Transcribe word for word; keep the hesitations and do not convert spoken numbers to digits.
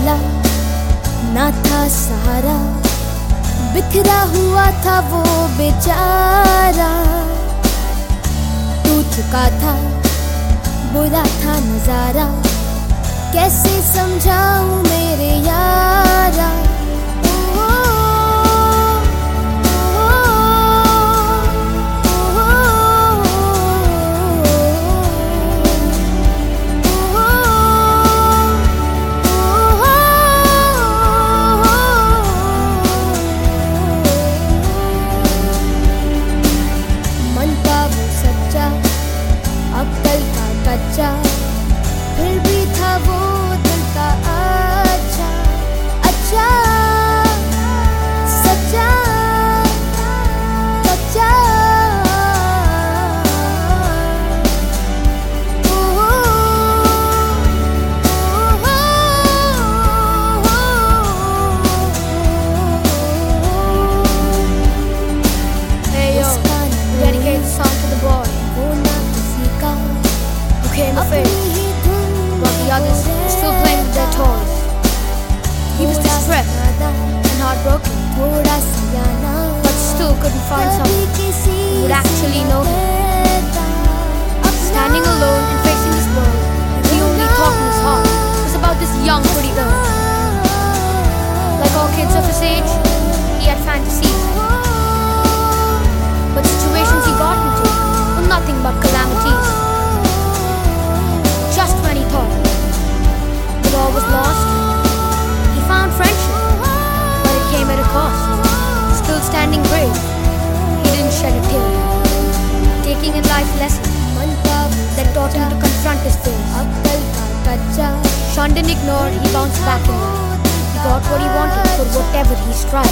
मिला ना था सहारा, बिखरा हुआ था वो बेचारा। तू चुका था, बुरा था नजारा, कैसे समझाऊं मेरे यारा। कच्चा फिर भी था वो दिल का अच्छा, अच्छा सच्चा सच्चा। Hey yo, dedicate the song to the boy came of age, while the others still playing with their toys. He was distressed and heartbroken, but still couldn't find someone who would actually know him. Standing alone and facing this world, the only thought in his heart was about this young pretty girl. Like all kids of his age, he had fantasies, but situations he got into were nothing but calamities. Just when he thought that all was lost, he found friendship, but it came at a cost. Still standing brave, he didn't shed a tear, taking in life lessons that taught him to confront his fears. Shunned and ignored, he bounced back in life. He got what he wanted for whatever he strived.